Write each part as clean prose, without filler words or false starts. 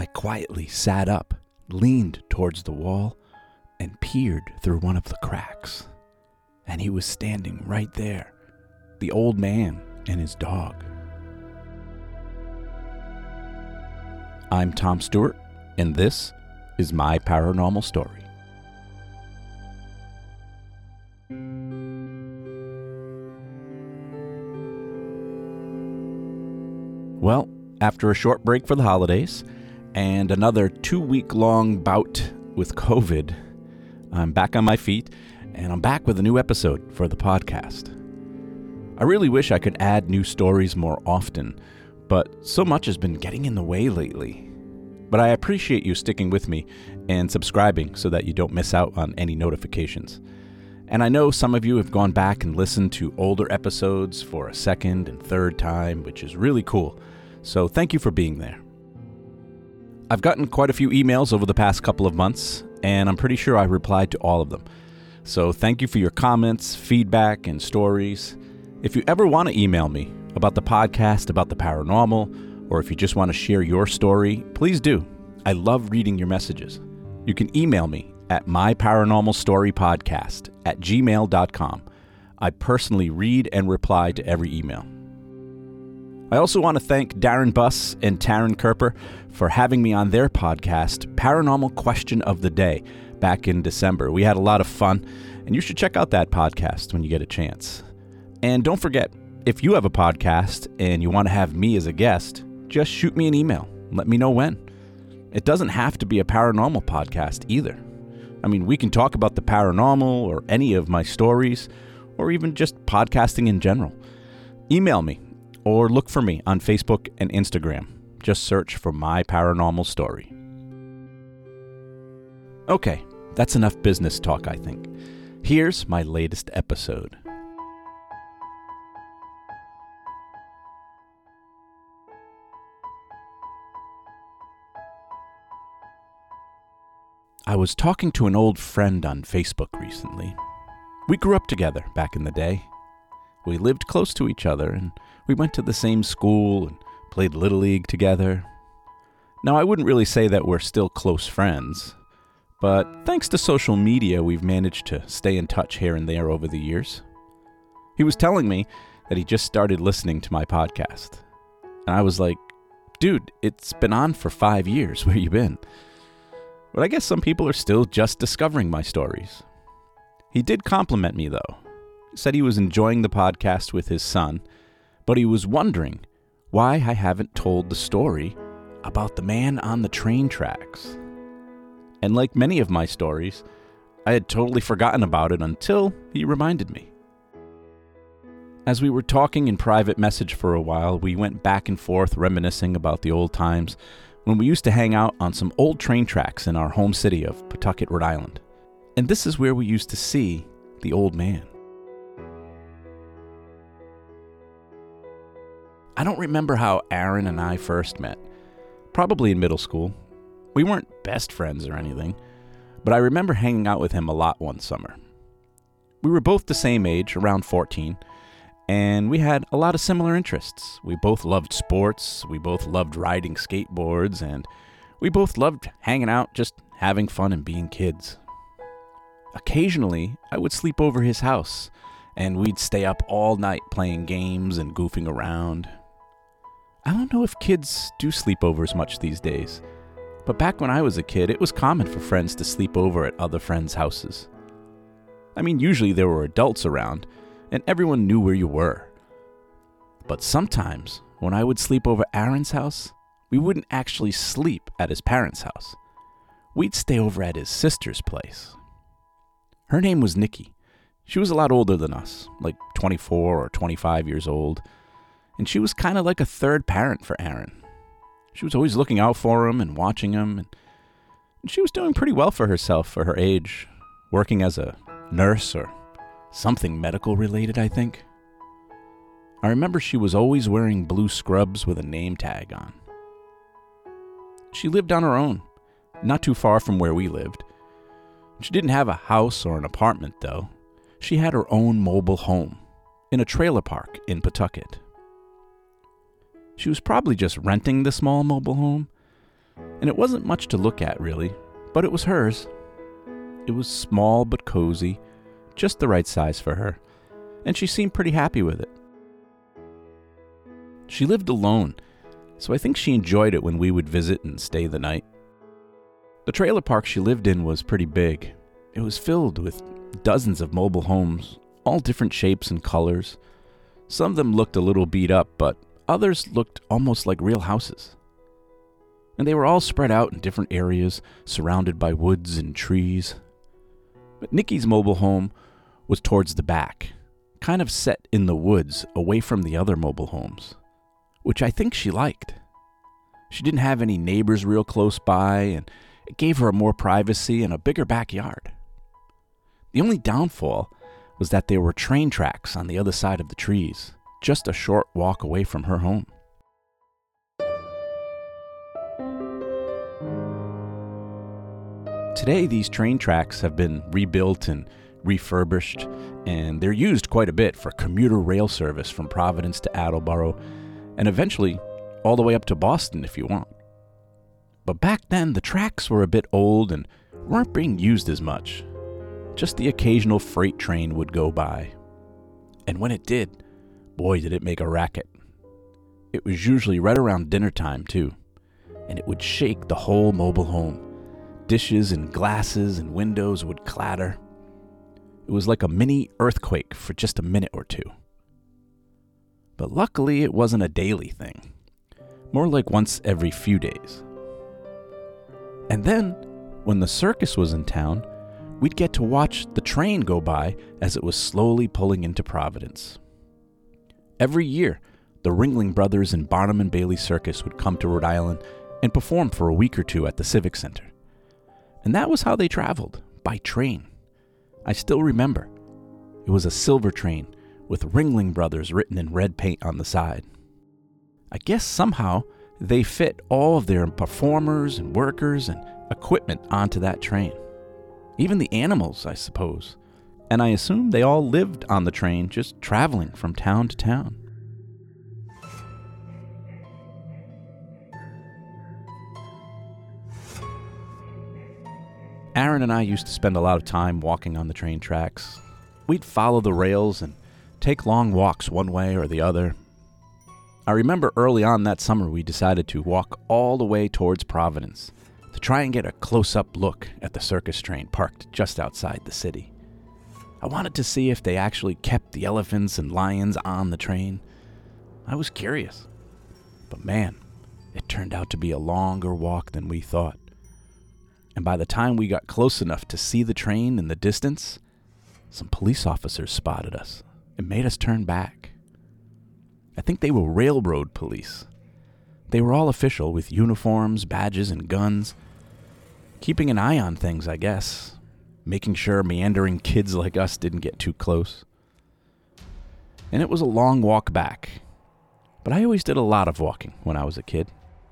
quietly sat up, leaned towards the wall, and peered through one of the cracks. And he was standing right there, the old man and his dog. I'm Tom Stewart, and this is my paranormal story. Well, after a short break for the holidays and another 2-week-long bout with COVID, I'm back on my feet and I'm back with a new episode for the podcast. I really wish I could add new stories more often, but so much has been getting in the way lately. But I appreciate you sticking with me and subscribing so that you don't miss out on any notifications. And I know some of you have gone back and listened to older episodes for a second and third time, which is really cool. So thank you for being there. I've gotten quite a few emails over the past couple of months, and I'm pretty sure I replied to all of them. So thank you for your comments, feedback, and stories. If you ever want to email me about the podcast, about the paranormal, or if you just want to share your story, please do. I love reading your messages. You can email me at myparanormalstorypodcast@gmail.com. I personally read and reply to every email. I also want to thank Darren Buss and Taryn Kerper for having me on their podcast, Paranormal Question of the Day, back in December. We had a lot of fun, and you should check out that podcast when you get a chance. And don't forget, if you have a podcast and you want to have me as a guest, just shoot me an email. Let me know when. It doesn't have to be a paranormal podcast either. I mean, we can talk about the paranormal or any of my stories, or even just podcasting in general. Email me. Or look for me on Facebook and Instagram. Just search for My Paranormal Story. Okay, that's enough business talk, I think. Here's my latest episode. I was talking to an old friend on Facebook recently. We grew up together back in the day. We lived close to each other, and we went to the same school and played Little League together. Now, I wouldn't really say that we're still close friends, but thanks to social media, we've managed to stay in touch here and there over the years. He was telling me that he just started listening to my podcast. And I was like, dude, it's been on for 5 years. Where you been? But I guess some people are still just discovering my stories. He did compliment me, though. Said he was enjoying the podcast with his son, but he was wondering why I haven't told the story about the man on the train tracks. And like many of my stories, I had totally forgotten about it until he reminded me. As we were talking in private message for a while, we went back and forth reminiscing about the old times when we used to hang out on some old train tracks in our home city of Pawtucket, Rhode Island. And this is where we used to see the old man. I don't remember how Aaron and I first met. Probably in middle school. We weren't best friends or anything, but I remember hanging out with him a lot one summer. We were both the same age, around 14, and we had a lot of similar interests. We both loved sports, we both loved riding skateboards, and we both loved hanging out, just having fun and being kids. Occasionally, I would sleep over his house, and we'd stay up all night playing games and goofing around. I don't know if kids do sleepovers much these days, but back when I was a kid, it was common for friends to sleep over at other friends' houses. I mean, usually there were adults around, and everyone knew where you were. But sometimes, when I would sleep over Aaron's house, we wouldn't actually sleep at his parents' house. We'd stay over at his sister's place. Her name was Nikki. She was a lot older than us, like 24 or 25 years old. And she was kind of like a third parent for Aaron. She was always looking out for him and watching him. And she was doing pretty well for herself for her age, working as a nurse or something medical related, I think. I remember she was always wearing blue scrubs with a name tag on. She lived on her own, not too far from where we lived. She didn't have a house or an apartment, though. She had her own mobile home in a trailer park in Pawtucket. She was probably just renting the small mobile home, and it wasn't much to look at really, but it was hers. It was small but cozy, just the right size for her, and she seemed pretty happy with it. She lived alone, so I think she enjoyed it when we would visit and stay the night. The trailer park she lived in was pretty big. It was filled with dozens of mobile homes, all different shapes and colors. Some of them looked a little beat up, but others looked almost like real houses. And they were all spread out in different areas, surrounded by woods and trees. But Nikki's mobile home was towards the back, kind of set in the woods away from the other mobile homes, which I think she liked. She didn't have any neighbors real close by, and it gave her more privacy and a bigger backyard. The only downfall was that there were train tracks on the other side of the trees, just a short walk away from her home. Today, these train tracks have been rebuilt and refurbished, and they're used quite a bit for commuter rail service from Providence to Attleboro, and eventually all the way up to Boston if you want. But back then, the tracks were a bit old and weren't being used as much. Just the occasional freight train would go by. And when it did, boy, did it make a racket. It was usually right around dinner time, too, and it would shake the whole mobile home. Dishes and glasses and windows would clatter. It was like a mini earthquake for just a minute or two. But luckily, it wasn't a daily thing, more like once every few days. And then, when the circus was in town, we'd get to watch the train go by as it was slowly pulling into Providence. Every year, the Ringling Brothers and Barnum and Bailey Circus would come to Rhode Island and perform for a week or two at the Civic Center. And that was how they traveled, by train. I still remember. It was a silver train with Ringling Brothers written in red paint on the side. I guess somehow they fit all of their performers and workers and equipment onto that train. Even the animals, I suppose. And I assume they all lived on the train, just traveling from town to town. Aaron and I used to spend a lot of time walking on the train tracks. We'd follow the rails and take long walks one way or the other. I remember early on that summer we decided to walk all the way towards Providence to try and get a close-up look at the circus train parked just outside the city. I wanted to see if they actually kept the elephants and lions on the train. I was curious. But man, it turned out to be a longer walk than we thought. And by the time we got close enough to see the train in the distance, some police officers spotted us and made us turn back. I think they were railroad police. They were all official with uniforms, badges, and guns. Keeping an eye on things, I guess. Making sure meandering kids like us didn't get too close. And it was a long walk back. But I always did a lot of walking when I was a kid.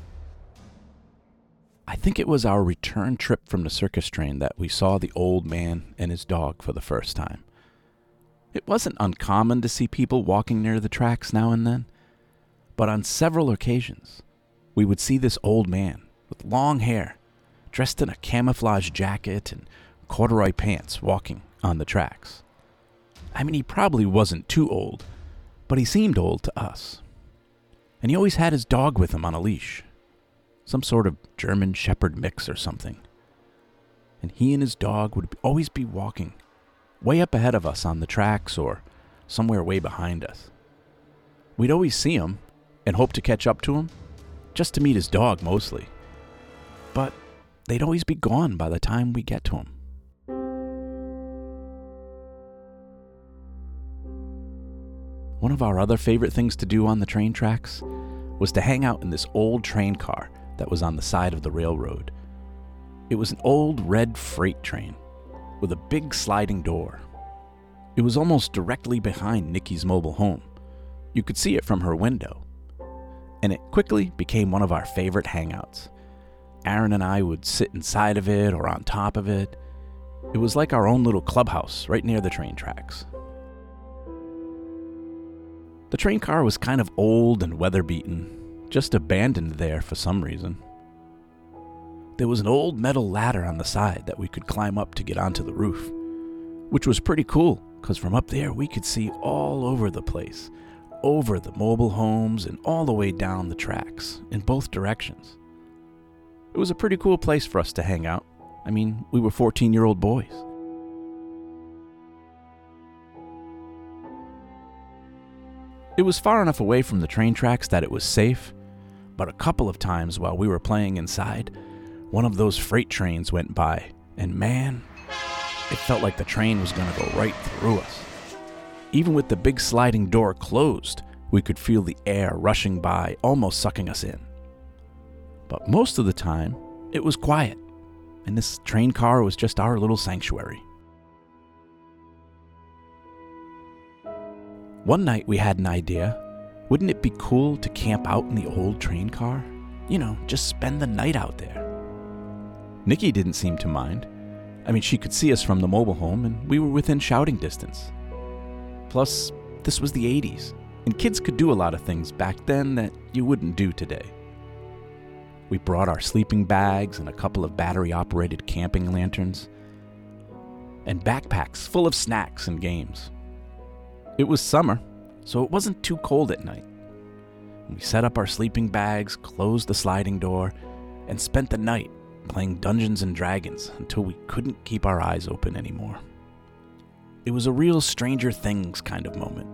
I think it was our return trip from the circus train that we saw the old man and his dog for the first time. It wasn't uncommon to see people walking near the tracks now and then, but on several occasions, we would see this old man with long hair, dressed in a camouflage jacket and corduroy pants walking on the tracks. I mean, he probably wasn't too old, but he seemed old to us. And he always had his dog with him on a leash. Some sort of German Shepherd mix or something. And he and his dog would always be walking way up ahead of us on the tracks or somewhere way behind us. We'd always see him and hope to catch up to him, just to meet his dog mostly. But they'd always be gone by the time we get to him. One of our other favorite things to do on the train tracks was to hang out in this old train car that was on the side of the railroad. It was an old red freight train with a big sliding door. It was almost directly behind Nikki's mobile home. You could see it from her window. And it quickly became one of our favorite hangouts. Aaron and I would sit inside of it or on top of it. It was like our own little clubhouse right near the train tracks. The train car was kind of old and weather-beaten, just abandoned there for some reason. there was an old metal ladder on the side that we could climb up to get onto the roof, which was pretty cool because from up there we could see all over the place, over the mobile homes and all the way down the tracks in both directions. It was a pretty cool place for us to hang out. I mean, we were 14-year-old boys. It was far enough away from the train tracks that it was safe, but a couple of times while we were playing inside, one of those freight trains went by, and man, it felt like the train was going to go right through us. Even with the big sliding door closed, we could feel the air rushing by, almost sucking us in. But most of the time, it was quiet, and this train car was just our little sanctuary. One night we had an idea. Wouldn't it be cool to camp out in the old train car? You know, just spend the night out there. Nikki didn't seem to mind. I mean, she could see us from the mobile home, and we were within shouting distance. Plus, this was the 80s, and kids could do a lot of things back then that you wouldn't do today. We brought our sleeping bags and a couple of battery-operated camping lanterns, and backpacks full of snacks and games. It was summer, so it wasn't too cold at night. We set up our sleeping bags, closed the sliding door, and spent the night playing Dungeons and Dragons until we couldn't keep our eyes open anymore. It was a real Stranger Things kind of moment.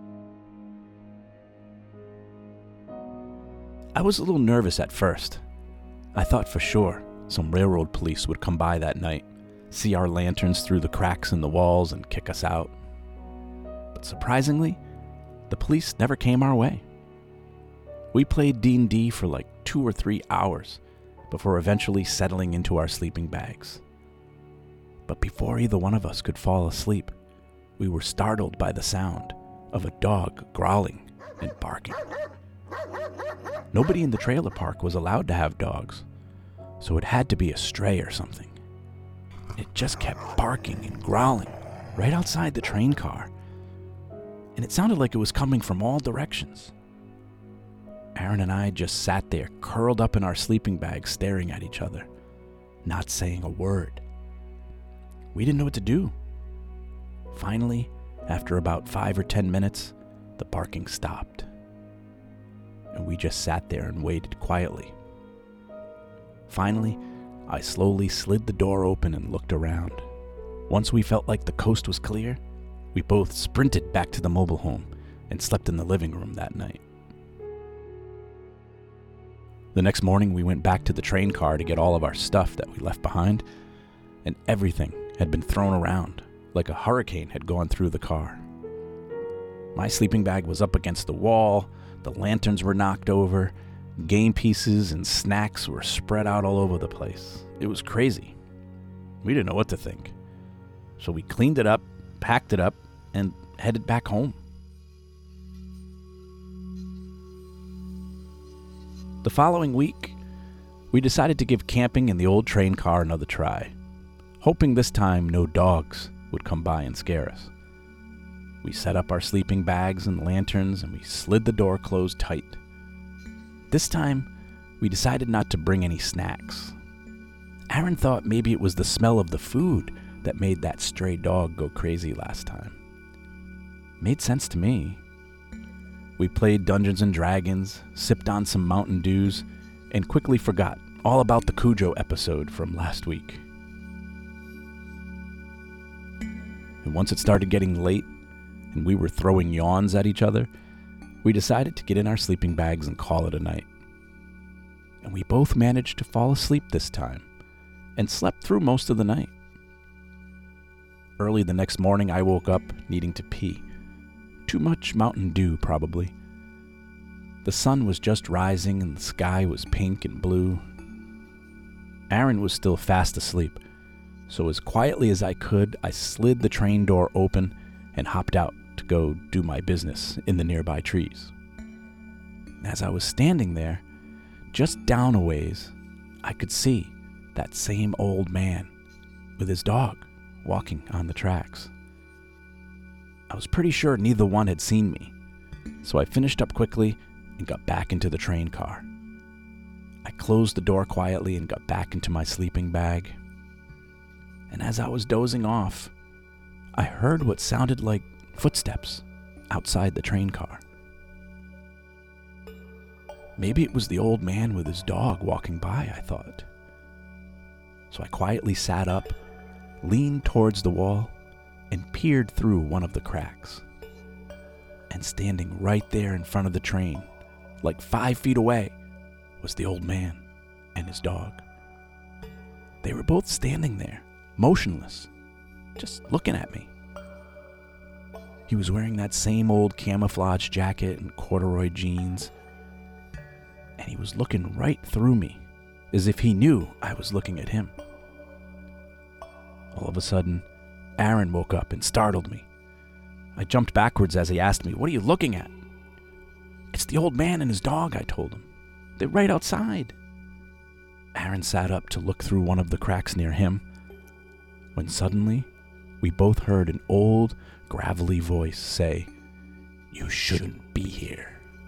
I was a little nervous at first. I thought for sure some railroad police would come by that night, see our lanterns through the cracks in the walls and kick us out. But surprisingly, the police never came our way. We played D&D for like 2 or 3 hours before eventually settling into our sleeping bags. But before either one of us could fall asleep, we were startled by the sound of a dog growling and barking. Nobody in the trailer park was allowed to have dogs, so it had to be a stray or something. It just kept barking and growling right outside the train car, and it sounded like it was coming from all directions. Aaron and I just sat there, curled up in our sleeping bags, staring at each other, not saying a word. We didn't know what to do. Finally, after about 5 or 10 minutes, the barking stopped, and we just sat there and waited quietly. Finally, I slowly slid the door open and looked around. Once we felt like the coast was clear, we both sprinted back to the mobile home and slept in the living room that night. The next morning, we went back to the train car to get all of our stuff that we left behind, and everything had been thrown around like a hurricane had gone through the car. My sleeping bag was up against the wall, the lanterns were knocked over, game pieces and snacks were spread out all over the place. It was crazy. We didn't know what to think. So we cleaned it up, packed it up, and headed back home. The following week, we decided to give camping in the old train car another try, hoping this time no dogs would come by and scare us. We set up our sleeping bags and lanterns, and we slid the door closed tight. This time, we decided not to bring any snacks. Aaron thought maybe it was the smell of the food that made that stray dog go crazy last time. Made sense to me. We played Dungeons and Dragons, sipped on some Mountain Dews, and quickly forgot all about the Cujo episode from last week. And once it started getting late, and we were throwing yawns at each other, we decided to get in our sleeping bags and call it a night. And we both managed to fall asleep this time, and slept through most of the night. Early the next morning, I woke up needing to pee. Too much Mountain Dew, probably. The sun was just rising and the sky was pink and blue. Aaron was still fast asleep, so as quietly as I could, I slid the train door open and hopped out to go do my business in the nearby trees. As I was standing there, just down a ways, I could see that same old man with his dog walking on the tracks. I was pretty sure neither one had seen me, so I finished up quickly and got back into the train car. I closed the door quietly and got back into my sleeping bag. And as I was dozing off, I heard what sounded like footsteps outside the train car. Maybe it was the old man with his dog walking by, I thought. So I quietly sat up, leaned towards the wall, and peered through one of the cracks. And standing right there in front of the train, like 5 feet away, was the old man and his dog. They were both standing there, motionless, just looking at me. He was wearing that same old camouflage jacket and corduroy jeans, and he was looking right through me, as if he knew I was looking at him. All of a sudden, Aaron woke up and startled me. I jumped backwards as he asked me, "What are you looking at?" "It's the old man and his dog," I told him. "They're right outside." Aaron sat up to look through one of the cracks near him, when suddenly we both heard an old, gravelly voice say, "You shouldn't be here."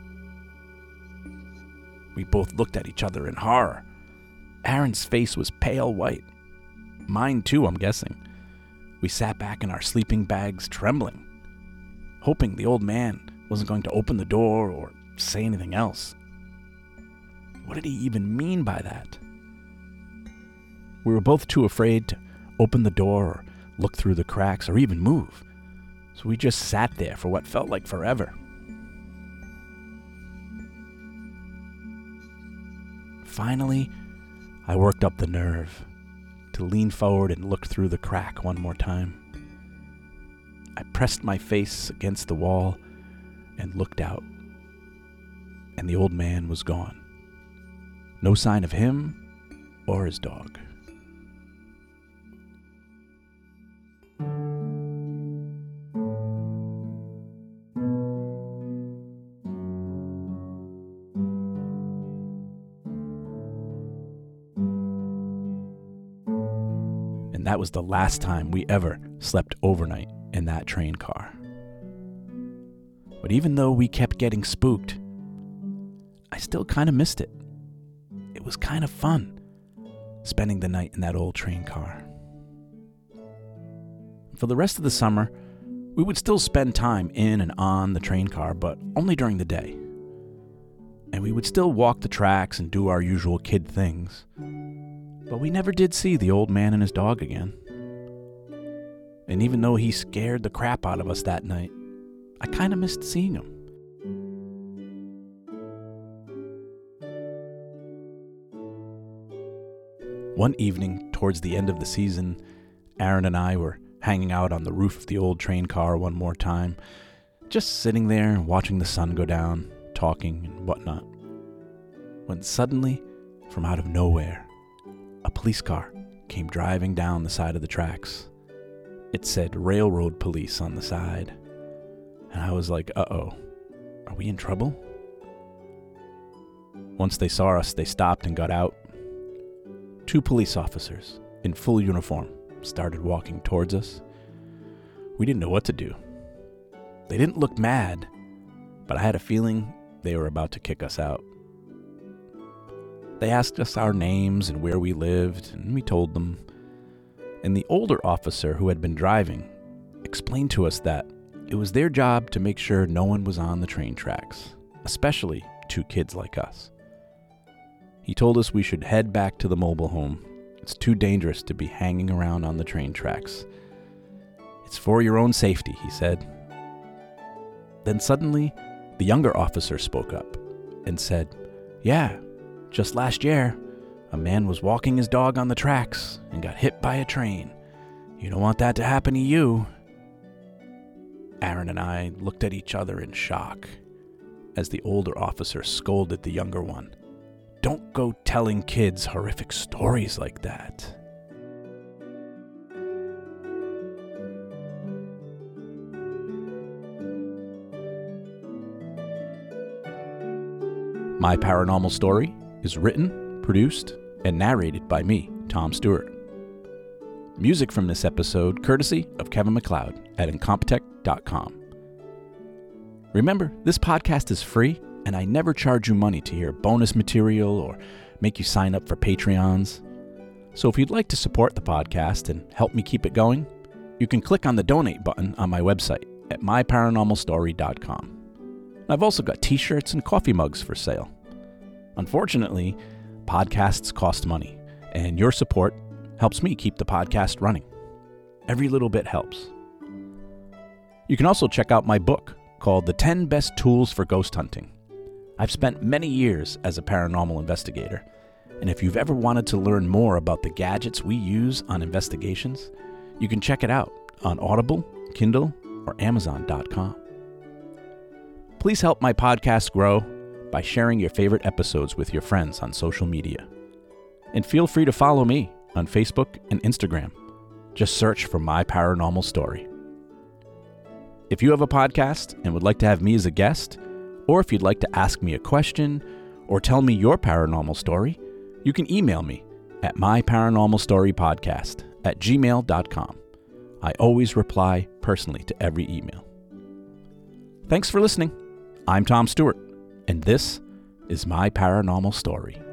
We both looked at each other in horror. Aaron's face was pale white. Mine too, I'm guessing. We sat back in our sleeping bags, trembling, hoping the old man wasn't going to open the door or say anything else. What did he even mean by that? We were both too afraid to open the door or look through the cracks or even move, so we just sat there for what felt like forever. Finally, I worked up the nerve to lean forward and look through the crack one more time. I pressed my face against the wall and looked out, and the old man was gone. No sign of him or his dog. And that was the last time we ever slept overnight in that train car. But even though we kept getting spooked, I still kind of missed it. It was kind of fun, spending the night in that old train car. For the rest of the summer, we would still spend time in and on the train car, but only during the day. And we would still walk the tracks and do our usual kid things. But we never did see the old man and his dog again. And even though he scared the crap out of us that night, I kind of missed seeing him. One evening, towards the end of the season, Aaron and I were hanging out on the roof of the old train car one more time, just sitting there watching the sun go down, talking and whatnot. When suddenly, from out of nowhere, a police car came driving down the side of the tracks. It said Railroad Police on the side. And I was like, uh-oh, are we in trouble? Once they saw us, they stopped and got out. 2 police officers in full uniform started walking towards us. We didn't know what to do. They didn't look mad, but I had a feeling they were about to kick us out. They asked us our names and where we lived, and we told them. And the older officer who had been driving explained to us that it was their job to make sure no one was on the train tracks, especially 2 kids like us. He told us we should head back to the mobile home. It's too dangerous to be hanging around on the train tracks. It's for your own safety, he said. Then suddenly, the younger officer spoke up and said, "Yeah, just last year, a man was walking his dog on the tracks and got hit by a train. You don't want that to happen to you." Aaron and I looked at each other in shock as the older officer scolded the younger one. "Don't go telling kids horrific stories like that." My Paranormal Story is written, produced, and narrated by me, Tom Stewart. Music from this episode courtesy of Kevin MacLeod at Incompetech.com. Remember, this podcast is free, and I never charge you money to hear bonus material or make you sign up for Patreons. So if you'd like to support the podcast and help me keep it going, you can click on the donate button on my website at myparanormalstory.com. I've also got t-shirts and coffee mugs for sale. Unfortunately, podcasts cost money, and your support helps me keep the podcast running. Every little bit helps. You can also check out my book called The 10 Best Tools for Ghost Hunting. I've spent many years as a paranormal investigator, and if you've ever wanted to learn more about the gadgets we use on investigations, you can check it out on Audible, Kindle, or Amazon.com. Please help my podcast grow by sharing your favorite episodes with your friends on social media. And feel free to follow me on Facebook and Instagram. Just search for My Paranormal Story. If you have a podcast and would like to have me as a guest, or if you'd like to ask me a question or tell me your paranormal story, you can email me at myparanormalstorypodcast@gmail.com. I always reply personally to every email. Thanks for listening. I'm Tom Stewart, and this is My Paranormal Story.